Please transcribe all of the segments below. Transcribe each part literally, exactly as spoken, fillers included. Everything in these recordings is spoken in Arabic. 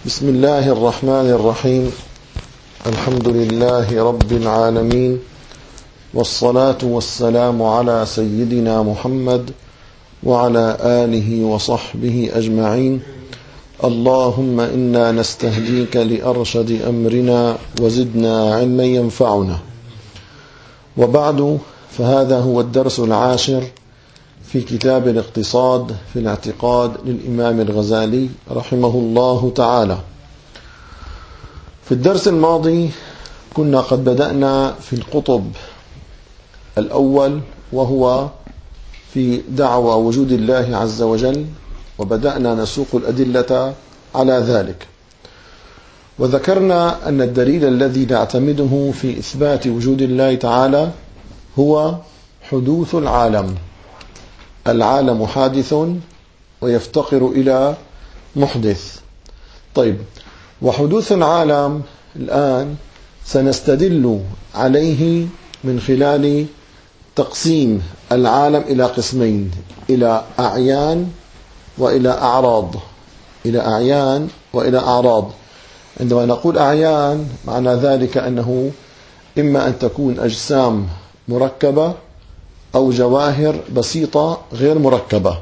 بسم الله الرحمن الرحيم. الحمد لله رب العالمين، والصلاة والسلام على سيدنا محمد وعلى آله وصحبه أجمعين. اللهم إنا نستهديك لأرشد أمرنا وزدنا علما ينفعنا. وبعد، فهذا هو الدرس العاشر في كتاب الاقتصاد في الاعتقاد للإمام الغزالي رحمه الله تعالى. في الدرس الماضي كنا قد بدأنا في القطب الأول، وهو في دعوى وجود الله عز وجل، وبدأنا نسوق الأدلة على ذلك، وذكرنا أن الدليل الذي نعتمده في إثبات وجود الله تعالى هو حدوث العالم. العالم حادث ويفتقر إلى محدث. طيب، وحدوث العالم الآن سنستدل عليه من خلال تقسيم العالم إلى قسمين، إلى أعيان وإلى أعراض. إلى أعيان وإلى أعراض. عندما نقول أعيان معنى ذلك أنه إما أن تكون أجسام مركبة أو جواهر بسيطة غير مركبة.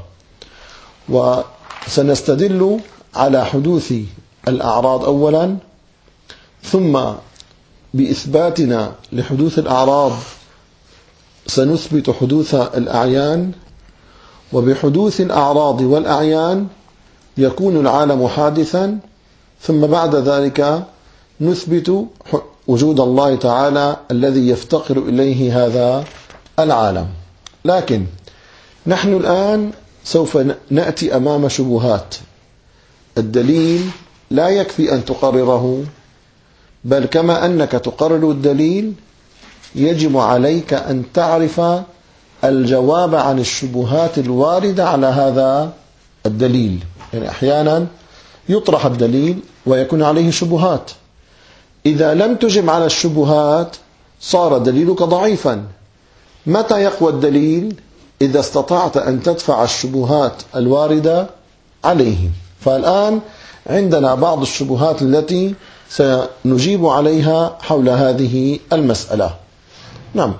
وسنستدل على حدوث الأعراض أولا، ثم بإثباتنا لحدوث الأعراض سنثبت حدوث الأعيان، وبحدوث الأعراض والأعيان يكون العالم حادثا، ثم بعد ذلك نثبت وجود الله تعالى الذي يفتقر إليه هذا العالم. لكن نحن الآن سوف نأتي أمام شبهات. الدليل لا يكفي أن تقرره، بل كما أنك تقرر الدليل يجب عليك أن تعرف الجواب عن الشبهات الواردة على هذا الدليل. يعني أحيانا يطرح الدليل ويكون عليه شبهات، إذا لم تجب على الشبهات صار دليلك ضعيفا. متى يقوى الدليل؟ إذا استطعت أن تدفع الشبهات الواردة عليه. فالآن عندنا بعض الشبهات التي سنجيب عليها حول هذه المسألة. نعم.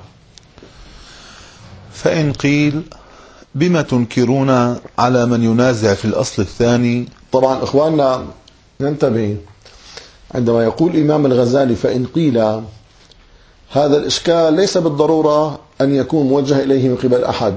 فإن قيل بما تنكرون على من ينازع في الأصل الثاني؟ طبعا إخواننا ننتبه، عندما يقول الإمام الغزالي فإن قيل، هذا الإشكال ليس بالضرورة أن يكون موجه إليه من قبل أحد،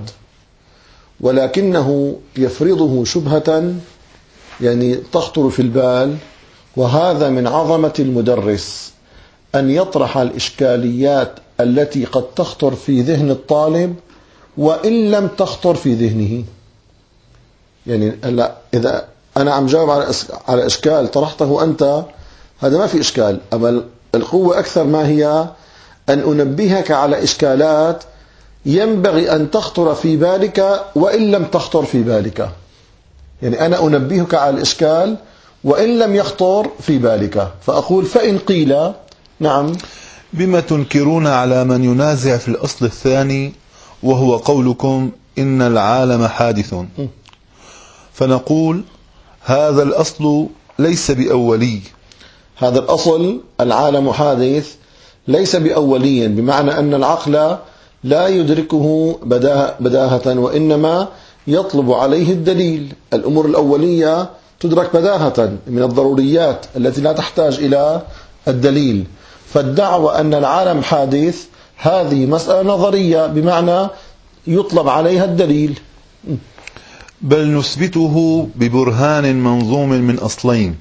ولكنه يفرضه شبهة يعني تخطر في البال. وهذا من عظمة المدرس، أن يطرح الإشكاليات التي قد تخطر في ذهن الطالب وإن لم تخطر في ذهنه. يعني إذا أنا عم جاوب على إشكال طرحته أنت، هذا ما في إشكال، أما القوة أكثر ما هي أن أنبهك على إشكالات ينبغي أن تخطر في بالك وإن لم تخطر في بالك. يعني أنا أنبهك على الإشكال وإن لم يخطر في بالك، فأقول فإن قيل نعم بما تنكرون على من ينازع في الأصل الثاني، وهو قولكم إن العالم حادث، فنقول هذا الأصل ليس بأولي. هذا الأصل العالم حادث ليس بأولي، بمعنى أن العقل لا يدركه بداهة، وإنما يطلب عليه الدليل. الأمور الأولية تدرك بداهة من الضروريات التي لا تحتاج إلى الدليل. فالدعوة أن العالم حادث هذه مسألة نظرية، بمعنى يطلب عليها الدليل. بل نثبته ببرهان منظوم من أصلين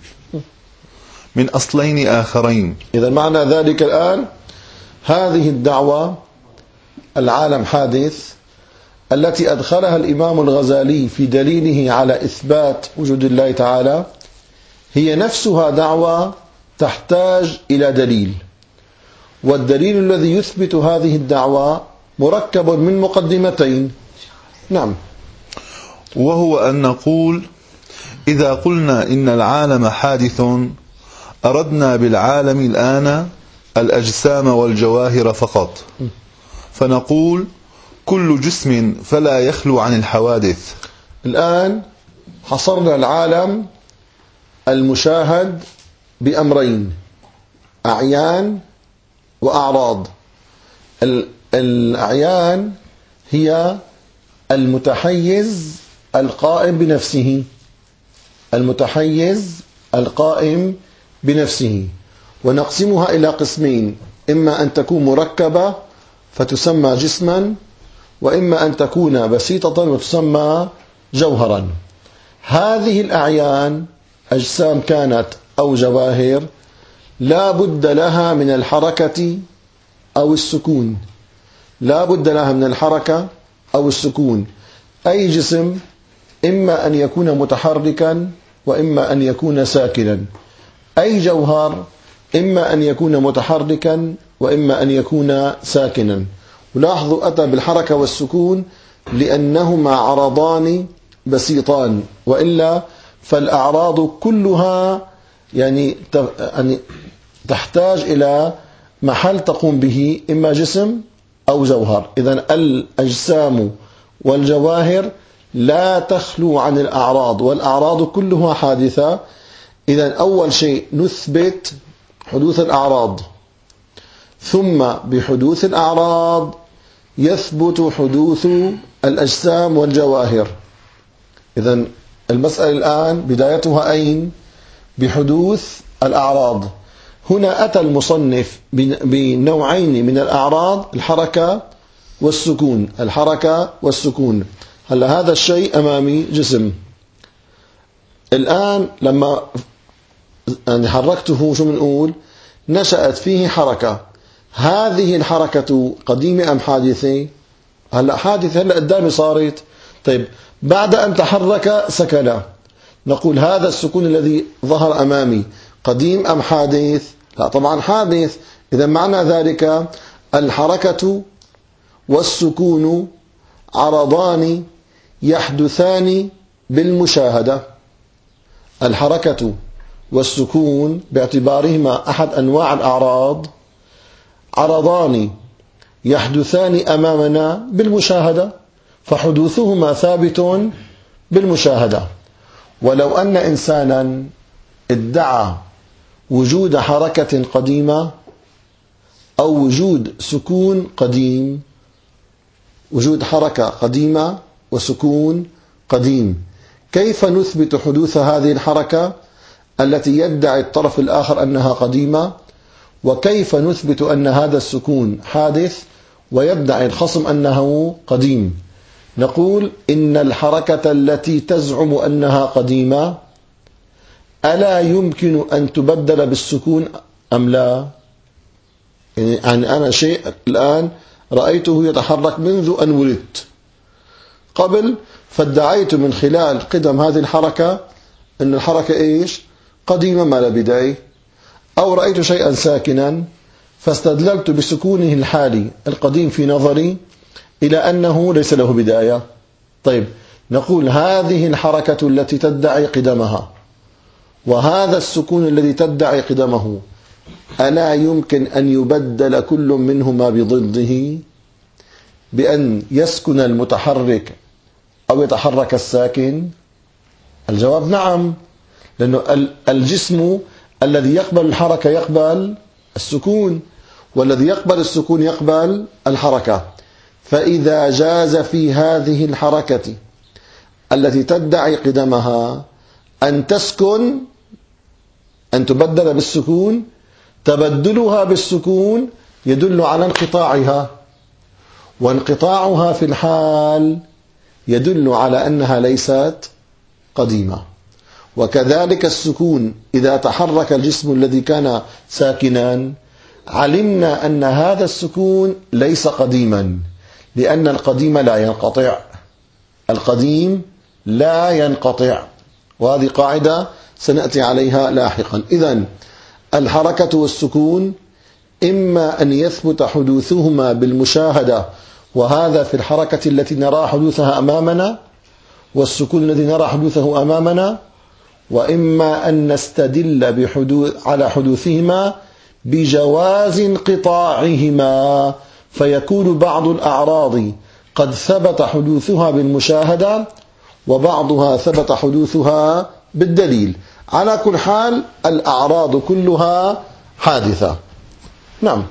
من أصلين آخرين. إذا معنى ذلك الآن هذه الدعوة العالم حادث التي أدخلها الإمام الغزالي في دليله على إثبات وجود الله تعالى هي نفسها دعوة تحتاج إلى دليل، والدليل الذي يثبت هذه الدعوة مركب من مقدمتين. نعم. وهو أن نقول إذا قلنا إن العالم حادث أردنا بالعالم الآن الأجسام والجواهر فقط، فنقول كل جسم فلا يخلو عن الحوادث. الآن حصرنا العالم المشاهد بأمرين: أعيان وأعراض. الأعيان هي المتحيز القائم بنفسه، المتحيز القائم بنفسه، ونقسمها إلى قسمين: إما أن تكون مركبة فتسمى جسما، وإما أن تكون بسيطة وتسمى جوهرا. هذه الأعيان أجسام كانت أو جواهر لا بد لها من الحركة أو السكون، لا بد لها من الحركة أو السكون. أي جسم إما أن يكون متحركا وإما أن يكون ساكنا، أي جوهر إما أن يكون متحركا وإما أن يكون ساكنا. ولاحظوا أتى بالحركة والسكون لأنهما عرضان بسيطان، وإلا فالأعراض كلها يعني تحتاج إلى محل تقوم به، إما جسم أو جوهر. إذن الأجسام والجواهر لا تخلو عن الأعراض، والأعراض كلها حادثة. إذن أول شيء نثبت حدوث الأعراض، ثم بحدوث الأعراض يثبت حدوث الأجسام والجواهر. إذن المسألة الآن بدايتها أين؟ بحدوث الأعراض. هنا أتى المصنف بنوعين من الأعراض: الحركة والسكون، الحركة والسكون. هلا هذا الشيء أمامي جسم، الآن لما يعني حركته شو بنقول؟ نشأت فيه حركة. هذه الحركة قديمة أم حادثة؟ هلا حادثة، هلا قدامي صارت. طيب بعد أن تحرك سكن، نقول هذا السكون الذي ظهر أمامي قديم أم حادث؟ لا طبعا حادث. إذا معنى ذلك الحركة والسكون عرضان يحدثان بالمشاهدة. الحركة والسكون باعتبارهما أحد أنواع الأعراض عرضان يحدثان أمامنا بالمشاهدة، فحدوثهما ثابت بالمشاهدة. ولو أن إنسانا ادعى وجود حركة قديمة أو وجود سكون قديم، وجود حركة قديمة وسكون قديم، كيف نثبت حدوث هذه الحركة التي يدعي الطرف الآخر أنها قديمة؟ وكيف نثبت أن هذا السكون حادث ويدعي الخصم أنه قديم؟ نقول إن الحركة التي تزعم أنها قديمة ألا يمكن أن تبدل بالسكون أم لا؟ يعني أنا شيء الآن رأيته يتحرك منذ أن ولدت، قبل فادعيت من خلال قدم هذه الحركة أن الحركة إيش؟ قديمة ما لا بداية. أو رأيت شيئا ساكنا فاستدللت بسكونه الحالي القديم في نظري إلى أنه ليس له بداية. طيب نقول هذه الحركة التي تدعي قدمها وهذا السكون الذي تدعي قدمه ألا يمكن أن يبدل كل منهما بضده بأن يسكن المتحرك أو يتحرك الساكن؟ الجواب نعم، لأنه الجسم الذي يقبل الحركة يقبل السكون، والذي يقبل السكون يقبل الحركة. فإذا جاز في هذه الحركة التي تدعي قدمها أن تسكن، أن تبدل بالسكون، تبدلها بالسكون يدل على انقطاعها، وانقطاعها في الحال يدل على أنها ليست قديمة. وكذلك السكون إذا تحرك الجسم الذي كان ساكنا علمنا أن هذا السكون ليس قديما، لأن القديم لا ينقطع، القديم لا ينقطع، وهذه قاعدة سنأتي عليها لاحقا. إذن الحركة والسكون إما أن يثبت حدوثهما بالمشاهدة، وهذا في الحركة التي نرى حدوثها أمامنا والسكون الذي نرى حدوثه أمامنا، وإما أن نستدل بحدوث على حدوثهما بجواز انقطاعهما، فيكون بعض الأعراض قد ثبت حدوثها بالمشاهدة وبعضها ثبت حدوثها بالدليل. على كل حال الأعراض كلها حادثة. نعم.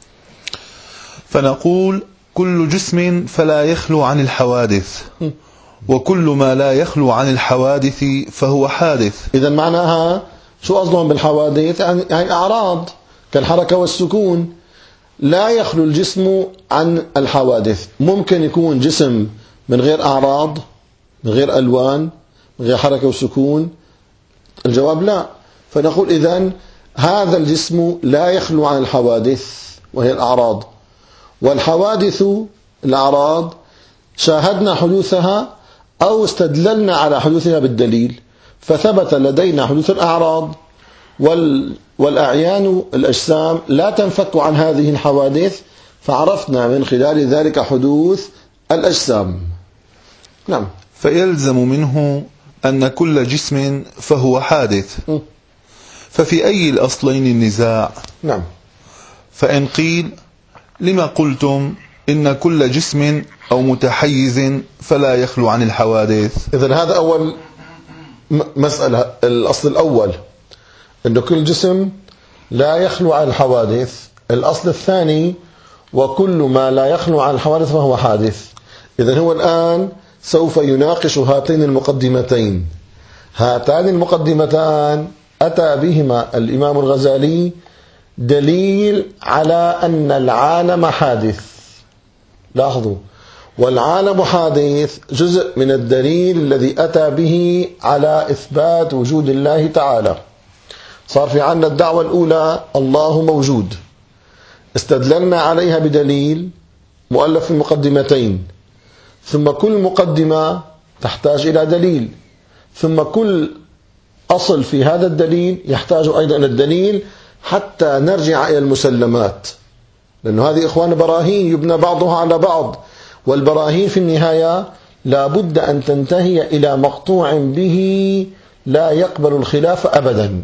فنقول كل جسم فلا يخلو عن الحوادث، وكل ما لا يخلو عن الحوادث فهو حادث. إذا معناها شو قصدهم بالحوادث؟ يعني أعراض كالحركة والسكون. لا يخلو الجسم عن الحوادث. ممكن يكون جسم من غير أعراض، من غير ألوان، من غير حركة وسكون. الجواب لا. فنقول إذن هذا الجسم لا يخلو عن الحوادث وهي الأعراض، والحوادث الأعراض شاهدنا حدوثها أو استدللنا على حدوثها بالدليل، فثبت لدينا حدوث الأعراض، والأعيان الأجسام لا تنفك عن هذه الحوادث، فعرفنا من خلال ذلك حدوث الأجسام. نعم. فيلزم منه أن كل جسم فهو حادث. م. ففي أي الأصلين النزاع؟ نعم. فإن قيل لما قلتم إن كل جسم أو متحيز فلا يخلو عن الحوادث؟ إذن هذا أول مسألة. الأصل الأول أن كل جسم لا يخلو عن الحوادث. الأصل الثاني وكل ما لا يخلو عن الحوادث فهو حادث. إذن هو الآن سوف يناقش هاتين المقدمتين. هاتان المقدمتان أتى بهما الإمام الغزالي دليل على أن العالم حادث. لاحظوا، والعالم حادث جزء من الدليل الذي أتى به على إثبات وجود الله تعالى. صار في عنا الدعوة الأولى الله موجود، استدللنا عليها بدليل مؤلف في المقدمتين، ثم كل مقدمة تحتاج إلى دليل، ثم كل أصل في هذا الدليل يحتاج أيضا إلى الدليل حتى نرجع إلى المسلمات، لأن هذه إخوان براهين يبنى بعضها على بعض، والبراهين في النهاية لا بد أن تنتهي إلى مقطوع به لا يقبل الخلاف أبدا.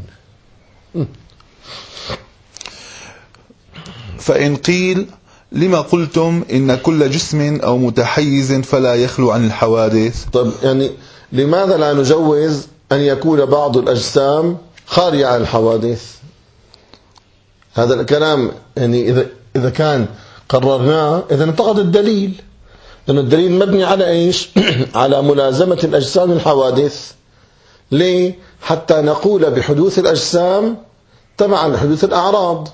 فإن قيل لما قلتم إن كل جسم أو متحيز فلا يخلو عن الحوادث؟ طيب، يعني لماذا لا نجوز أن يكون بعض الأجسام خارجة عن الحوادث؟ هذا الكلام يعني إذا إذا كان قررناه إذا انتقد الدليل، لأن الدليل مبني على إيش؟ على ملازمة الأجسام الحوادث. ليه؟ حتى نقول بحدوث الأجسام تبعا لحدوث الأعراض.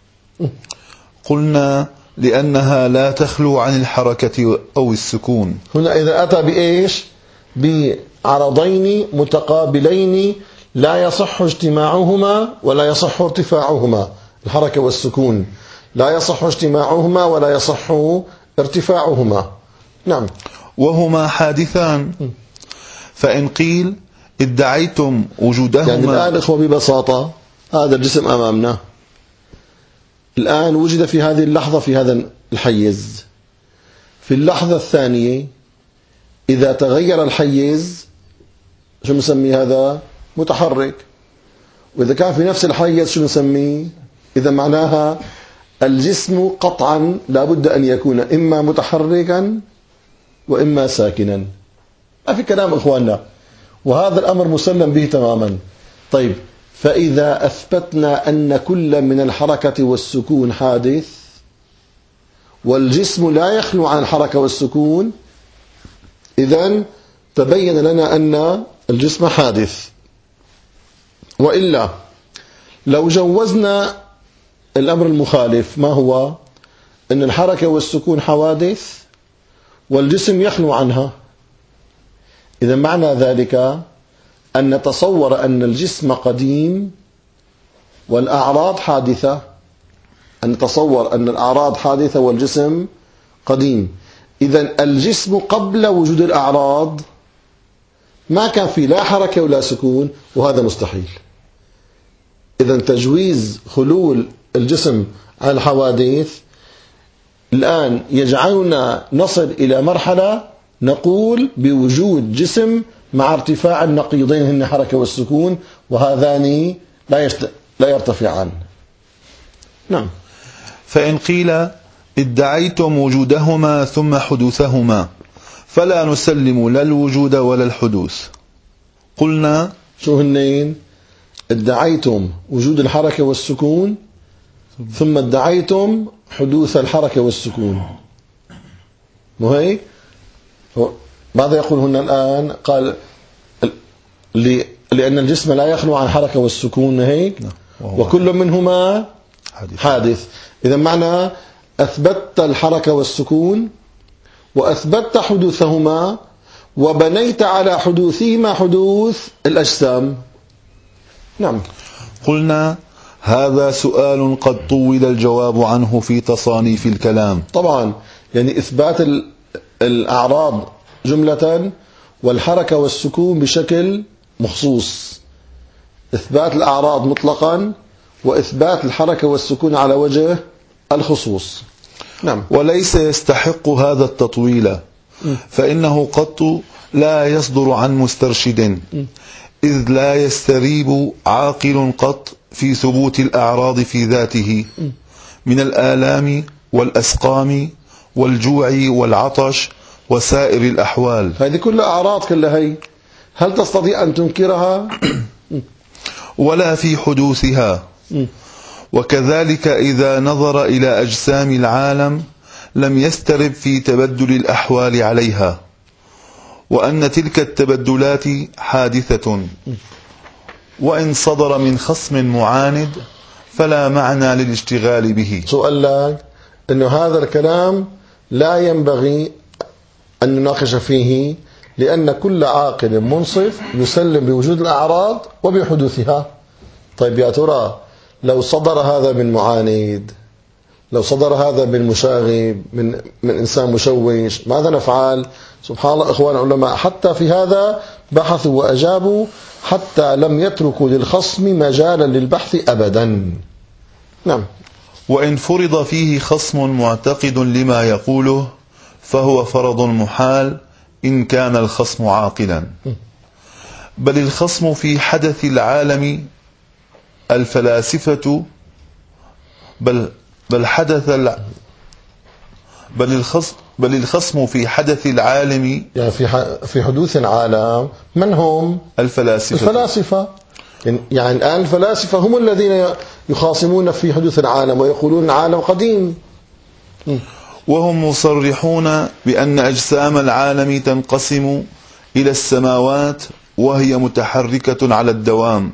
قلنا لأنها لا تخلو عن الحركة أو السكون. هنا إذا أتى بإيش؟ بعرضين متقابلين لا يصح اجتماعهما ولا يصح ارتفاعهما، الحركة والسكون لا يصح اجتماعهما ولا يصح ارتفاعهما. نعم. وهما حادثان. فإن قيل ادعيتم وجودهما، يعني الآن إخوة ببساطة هذا الجسم أمامنا الآن وجد في هذه اللحظة في هذا الحيز. في اللحظة الثانية إذا تغير الحيز شو نسمي هذا؟ متحرك. وإذا كان في نفس الحيز شو نسميه؟ إذا معناها الجسم قطعا لابد أن يكون إما متحركا وإما ساكنا. ما في كلام إخواننا، وهذا الأمر مسلم به تماما. طيب، فإذا أثبتنا أن كل من الحركة والسكون حادث والجسم لا يخلو عن الحركة والسكون، إذن تبين لنا أن الجسم حادث. وإلا لو جوزنا الأمر المخالف، ما هو؟ أن الحركة والسكون حوادث والجسم يخلو عنها، إذا معنى ذلك أن نتصور أن الجسم قديم والأعراض حادثة، أن نتصور أن الأعراض حادثة والجسم قديم. إذن الجسم قبل وجود الأعراض ما كان فيه لا حركة ولا سكون، وهذا مستحيل. إذن تجويز خلو الجسم عن الحوادث الآن يجعلنا نصل إلى مرحلة نقول بوجود جسم مع ارتفاع النقيضين هن حركة والسكون، وهذان لا يشت... لا يرتفعان. نعم. فإن قيل ادعيتم وجودهما ثم حدوثهما فلا نسلم لا الوجود ولا الحدوث، قلنا شو هنين؟ ادعيتم وجود الحركة والسكون ثم ادعيتم حدوث الحركة والسكون، مو هيك؟ ماذا يقول هنا الآن؟ قال لأن الجسم لا يخلو عن الحركة والسكون، هيك؟ وكل منهما حادث. إذا معنى أثبتت الحركة والسكون وأثبتت حدوثهما وبنيت على حدوثهما حدوث الأجسام. نعم. قلنا هذا سؤال قد طول الجواب عنه في تصانيف الكلام. طبعا يعني إثبات الأعراض جملة والحركة والسكون بشكل مخصوص، إثبات الأعراض مطلقا وإثبات الحركة والسكون على وجه الخصوص. نعم. وليس يستحق هذا التطويل، فإنه قط لا يصدر عن مسترشد، إذ لا يستريب عاقل قط في ثبوت الأعراض في ذاته من الآلام والأسقام والجوع والعطش وسائر الأحوال. هذه كلها أعراض كلها، هي هل تستطيع أن تنكرها؟ ولا في حدوثها. وكذلك إذا نظر إلى أجسام العالم لم يسترب في تبدل الأحوال عليها، وأن تلك التبدلات حادثة، وإن صدر من خصم معاند فلا معنى للاشتغال به. سؤال لك أنه هذا الكلام لا ينبغي أن نناقش فيه، لأن كل عاقل منصف يسلم بوجود الأعراض وبحدوثها. طيب يا ترى لو صدر هذا من معاند، لو صدر هذا من مشاغب، من من إنسان مشوش، ماذا نفعل؟ سبحان الله، إخوان العلماء حتى في هذا بحثوا وأجابوا، حتى لم يتركوا للخصم مجالا للبحث أبدا. نعم. وإن فرض فيه خصم معتقد لما يقوله فهو فرض محال إن كان الخصم عاقلا. بل الخصم في حدث العالم الفلاسفة بل بل حدث الع... بل الخصم بل الخصم في حدث العالم، يعني في ح... في حدوث العالم من هم؟ الفلاسفة. الفلاسفة يعني الآن الفلاسفة هم الذين يخاصمون في حدوث العالم ويقولون العالم قديم، وهم مصرحون بأن أجسام العالم تنقسم إلى السماوات وهي متحركة على الدوام،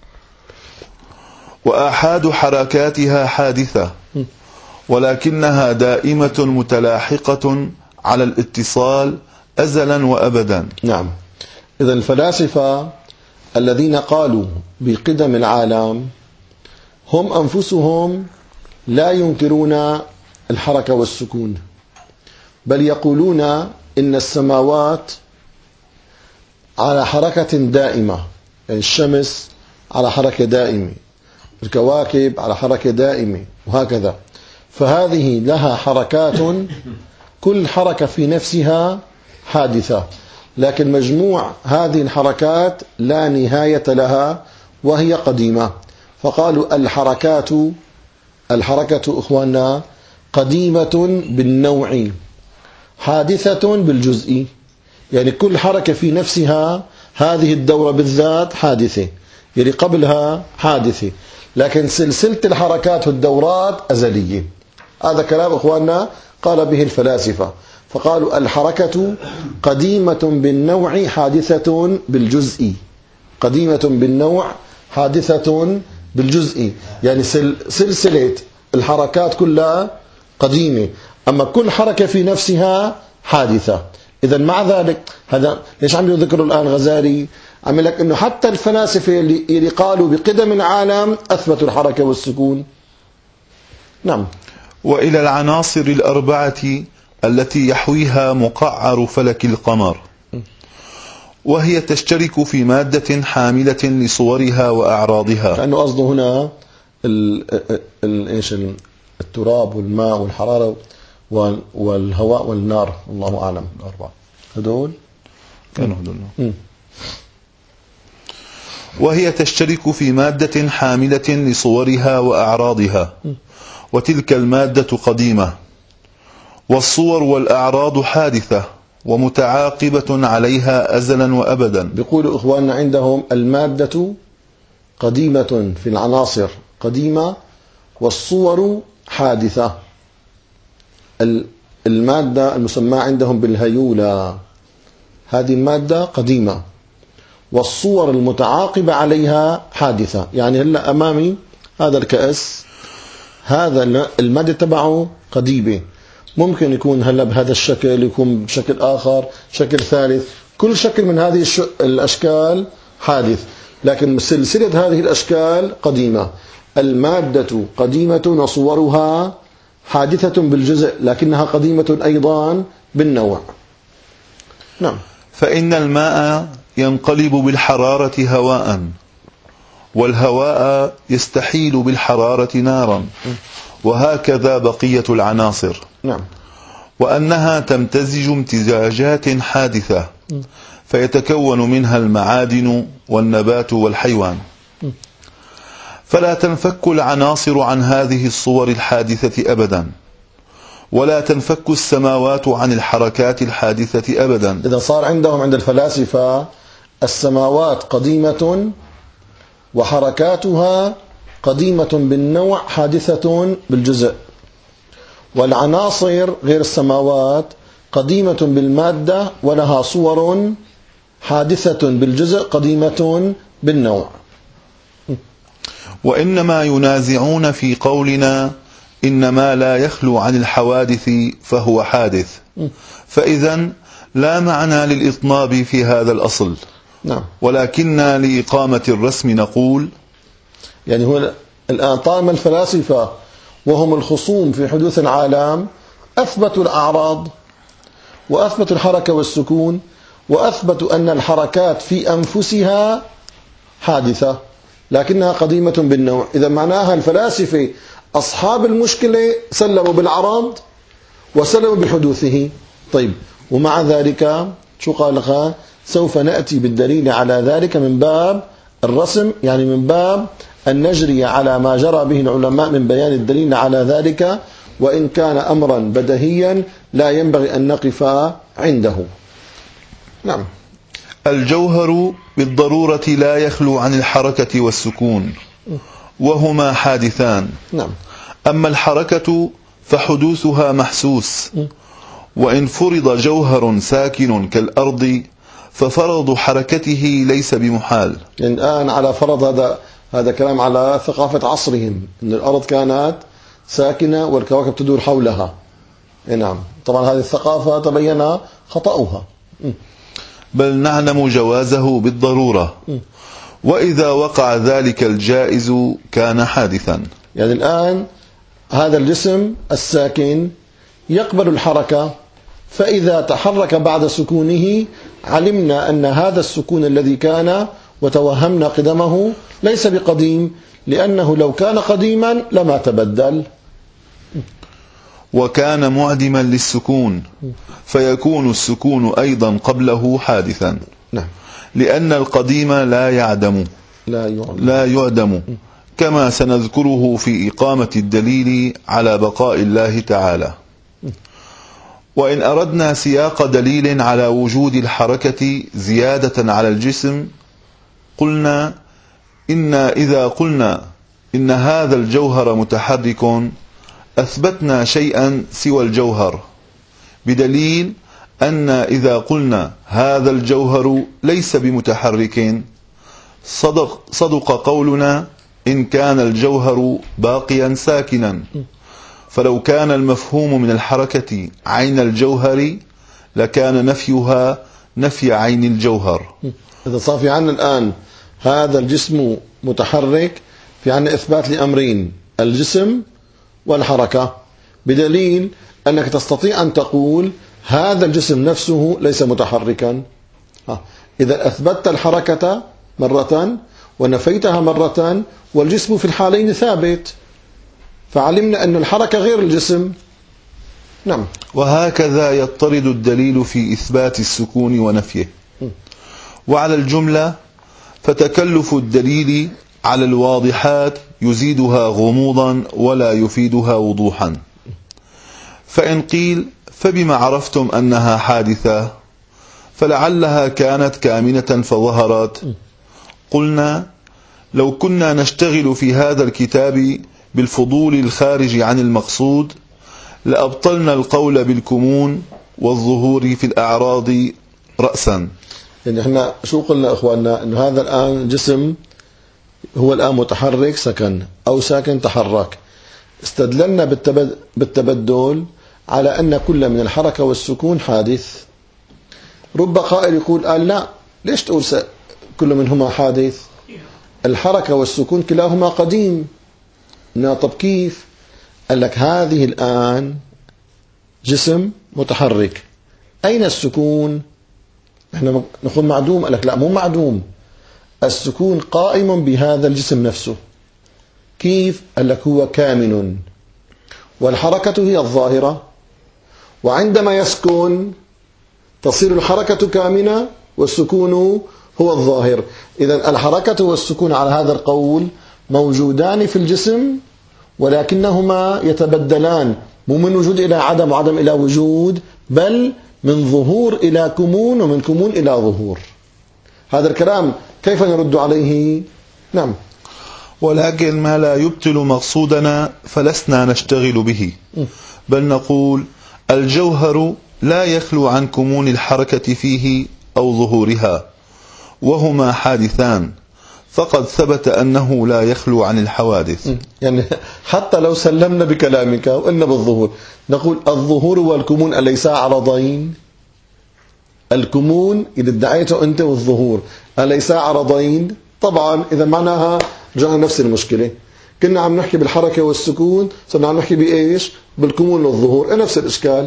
وآحاد حركاتها حادثة، ولكنها دائمة متلاحقة على الاتصال أزلا وأبدا. نعم. إذا الفلاسفة الذين قالوا بقدم العالم هم أنفسهم لا ينكرون الحركة والسكون، بل يقولون إن السماوات على حركة دائمة، يعني الشمس على حركة دائمة، الكواكب على حركة دائمة، وهكذا. فهذه لها حركات، كل حركة في نفسها حادثة، لكن مجموع هذه الحركات لا نهاية لها وهي قديمة. فقالوا الحركات الحركة إخواننا قديمة بالنوع حادثة بالجزء، يعني كل حركة في نفسها، هذه الدورة بالذات حادثة، يعني قبلها حادثة، لكن سلسلة الحركات والدورات أزلية. هذا كلام إخواننا قال به الفلاسفة، فقالوا الحركة قديمة بالنوع حادثة بالجزء، قديمة بالنوع حادثة بالجزء، يعني سلسلة الحركات كلها قديمة، أما كل حركة في نفسها حادثة. إذا مع ذلك هذا ليش عم يذكروا الآن غزالي؟ عم لك إنه حتى الفلاسفة اللي قالوا بقدم العالم أثبتوا الحركة والسكون. نعم. وإلى العناصر الأربعة التي يحويها مقعر فلك القمر، وهي تشترك في مادة حاملة لصورها وأعراضها. لأنه قصده هنا ايش التراب والماء والحرارة والهواء والنار، الله أعلم. الأربعة هدول كانوا هدول. وهي تشترك في مادة حاملة لصورها وأعراضها، وتلك المادة قديمة، والصور والأعراض حادثة ومتعاقبة عليها أزلا وأبدا. بيقولوا إخواننا عندهم المادة قديمة في العناصر قديمة، والصور حادثة. المادة المسمى عندهم بالهيولة هذه المادة قديمة، والصور المتعاقبة عليها حادثة. يعني هلأ أمامي هذا الكأس، هذا المادة تبعه قديمة، ممكن يكون هلأ بهذا الشكل، يكون بشكل آخر، شكل ثالث، كل شكل من هذه الأشكال حادث، لكن سلسلة هذه الأشكال قديمة. المادة قديمة وصورها حادثة بالجزء، لكنها قديمة أيضا بالنوع. نعم. فإن الماء ينقلب بالحرارة هواء، والهواء يستحيل بالحرارة نارا، وهكذا بقية العناصر. نعم. وأنها تمتزج امتزاجات حادثة، فيتكون منها المعادن والنبات والحيوان. فلا تنفك العناصر عن هذه الصور الحادثة أبدا، ولا تنفك السماوات عن الحركات الحادثة أبدا. إذا صار عندهم عند الفلاسفة السماوات قديمة وحركاتها قديمة بالنوع حادثة بالجزء، والعناصر غير السماوات قديمة بالمادة ولها صور حادثة بالجزء قديمة بالنوع. وإنما ينازعون في قولنا إن ما لا يخلو عن الحوادث فهو حادث، فإذا لا معنى للإطناب في هذا الأصل. نعم. ولكن لإقامة الرسم نقول، يعني هو الآن طالما الفلاسفة وهم الخصوم في حدوث العالم أثبتوا الأعراض وأثبتوا الحركة والسكون، وأثبتوا أن الحركات في أنفسها حادثة لكنها قديمة بالنوع. إذا معناها الفلاسفة أصحاب المشكلة سلموا بالعرض وسلموا بحدوثه. طيب، ومع ذلك شو قال لك؟ سوف نأتي بالدليل على ذلك من باب الرسم، يعني من باب أن نجري على ما جرى به العلماء من بيان الدليل على ذلك، وإن كان أمرا بديهيا لا ينبغي أن نقف عنده. نعم. الجوهر بالضرورة لا يخلو عن الحركة والسكون، وهما حادثان. نعم. أما الحركة فحدوثها محسوس، وإن فرض جوهر ساكن كالأرض ففرض حركته ليس بمحال. يعني الآن على فرض هذا هذا كلام على ثقافة عصرهم، أن الأرض كانت ساكنة والكواكب تدور حولها. نعم. طبعا هذه الثقافة تبين خطأها. بل نعلم جوازه بالضرورة، وإذا وقع ذلك الجائز كان حادثا. يعني الآن هذا الجسم الساكن يقبل الحركة، فإذا تحرك بعد سكونه علمنا أن هذا السكون الذي كان وتوهمنا قدمه ليس بقديم، لأنه لو كان قديما لما تبدل. وكان معدما للسكون، فيكون السكون أيضا قبله حادثا. نعم. لأن القديم لا يعدم لا يعدم, لا يعدم كما سنذكره في إقامة الدليل على بقاء الله تعالى. وإن أردنا سياق دليل على وجود الحركة زيادة على الجسم قلنا إن إذا قلنا إن هذا الجوهر متحرك أثبتنا شيئا سوى الجوهر، بدليل أن إذا قلنا هذا الجوهر ليس بمتحرك صدق, صدق قولنا إن كان الجوهر باقيا ساكنا. فلو كان المفهوم من الحركة عين الجوهر لكان نفيها نفي عين الجوهر. إذا صار في عنا الآن هذا الجسم متحرك، في عنا إثبات لأمرين: الجسم والحركة، بدليل أنك تستطيع أن تقول هذا الجسم نفسه ليس متحركا. إذا أثبتت الحركة مرة ونفيتها مرة والجسم في الحالين ثابت، فعلمنا أن الحركة غير الجسم. نعم. وهكذا يضطرد الدليل في إثبات السكون ونفيه. وعلى الجملة فتكلف الدليل على الواضحات يزيدها غموضا ولا يفيدها وضوحا. فإن قيل فبما عرفتم أنها حادثة؟ فلعلها كانت كامنة فظهرت. قلنا لو كنا نشتغل في هذا الكتاب بالفضول الخارج عن المقصود لأبطلنا القول بالكمون والظهور في الأعراض رأسا. يعني احنا شو قلنا اخواننا؟ انه هذا الآن جسم هو الآن متحرك سكن أو ساكن تحرك. استدللنا بالتبدل على أن كل من الحركة والسكون حادث. رب قائل يقول قال لا، ليش تقول كل منهما حادث؟ الحركة والسكون كلاهما قديم. طب كيف؟ قال لك هذه الآن جسم متحرك، أين السكون؟ احنا نقول معدوم. قال لك لا، مو معدوم، السكون قائم بهذا الجسم نفسه. كيف؟ قال لك هو كامن والحركة هي الظاهرة، وعندما يسكن تصير الحركة كامنة والسكون هو الظاهر. إذن الحركة والسكون على هذا القول موجودان في الجسم، ولكنهما يتبدلان، مو من وجود إلى عدم وعدم إلى وجود، بل من ظهور إلى كمون ومن كمون إلى ظهور. هذا الكلام كيف نرد عليه؟ نعم. ولكن ما لا يبطل مقصودنا فلسنا نشتغل به، بل نقول الجوهر لا يخلو عن كمون الحركة فيه أو ظهورها، وهما حادثان، فقد ثبت أنه لا يخلو عن الحوادث. يعني حتى لو سلمنا بكلامك وإن بالظهور، نقول الظهور والكمون أليسا عرضين؟ الكمون إذا ادعيته أنت والظهور أليسا عرضين؟ طبعا إذا معناها رجعنا نفس المشكلة. كنا عم نحكي بالحركة والسكون، صرنا عم نحكي بإيش؟ بالكمون والظهور، نفس الإشكال.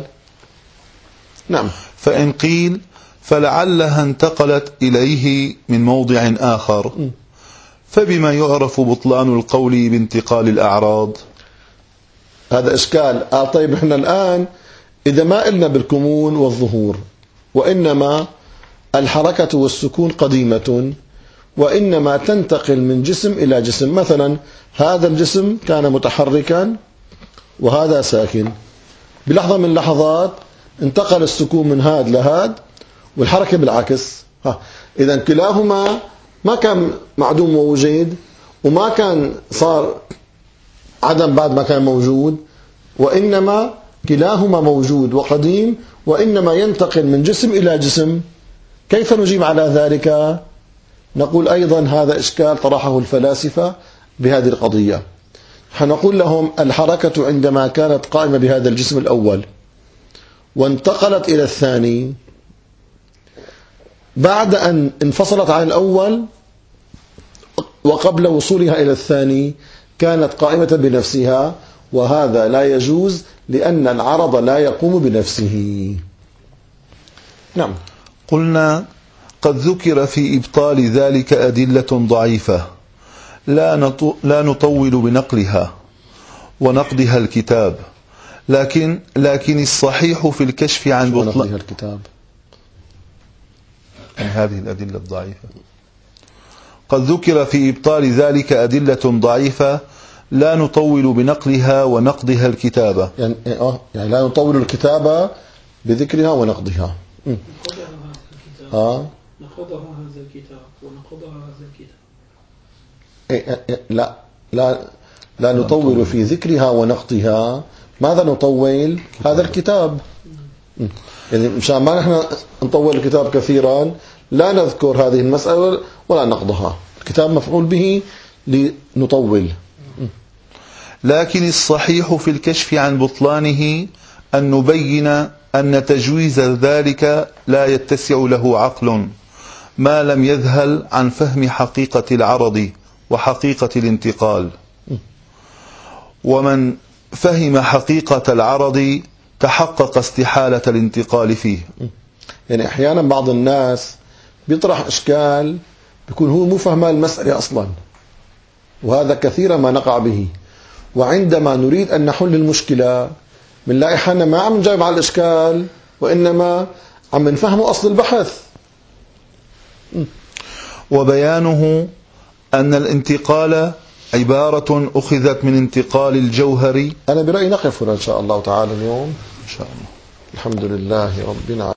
نعم. فإن قيل فلعلها انتقلت إليه من موضع آخر، فبما يعرف بطلان القول بانتقال الأعراض؟ هذا إشكال. آه طيب إحنا الآن إذا ما قلنا بالكمون والظهور، وإنما الحركة والسكون قديمة، وإنما تنتقل من جسم إلى جسم. مثلا هذا الجسم كان متحركا وهذا ساكن، بلحظة من اللحظات انتقل السكون من هاد لهاد والحركة بالعكس. إذا كلاهما ما كان معدوم ووجود، وما كان صار عدم بعد ما كان موجود، وإنما كلاهما موجود وقديم، وإنما ينتقل من جسم إلى جسم. كيف نجيب على ذلك؟ نقول أيضا هذا إشكال طرحه الفلاسفة بهذه القضية. حنقول لهم الحركة عندما كانت قائمة بهذا الجسم الأول وانتقلت إلى الثاني، بعد أن انفصلت عن الأول وقبل وصولها إلى الثاني كانت قائمة بنفسها، وهذا لا يجوز لأن العرض لا يقوم بنفسه. نعم. قلنا قد ذكر في إبطال ذلك أدلة ضعيفة لا نطول بنقلها ونقدها الكتاب، لكن لكن الصحيح في الكشف عن بطلان الكتاب هذه الأدلة الضعيفة. قد ذكر في إبطال ذلك أدلة ضعيفة لا نطول بنقلها ونقدها الكتابة. يعني, يعني لا نطول الكتابة بذكرها ونقدها. آه. نقضها هذا الكتاب ونقضها هذا الكتاب. إيه إيه لا لا لا نطول في ذكرها ونقضها. ماذا نطول؟ هذا الكتاب. يعني مشان ما نحن نطول الكتاب كثيرا لا نذكر هذه المسألة ولا نقضها. الكتاب مفعول به لنطول. لكن الصحيح في الكشف عن بطلانه أن نبين أن تجويز ذلك لا يتسع له عقل ما لم يذهل عن فهم حقيقة العرض وحقيقة الانتقال. ومن فهم حقيقة العرض تحقق استحالة الانتقال فيه. يعني أحيانا بعض الناس بيطرح إشكال بيكون هو مو فهم المسألة أصلا، وهذا كثيرا ما نقع به. وعندما نريد أن نحل المشكلة بنلاقي حالنا ما عم نجاوب على الإشكال، وإنما عم نفهمه أصل البحث. وبيانه أن الانتقال عبارة أخذت من انتقال الجوهر. أنا برأيي نقف هنا إن شاء الله تعالى اليوم. إن شاء الله. الحمد لله رب العالمين.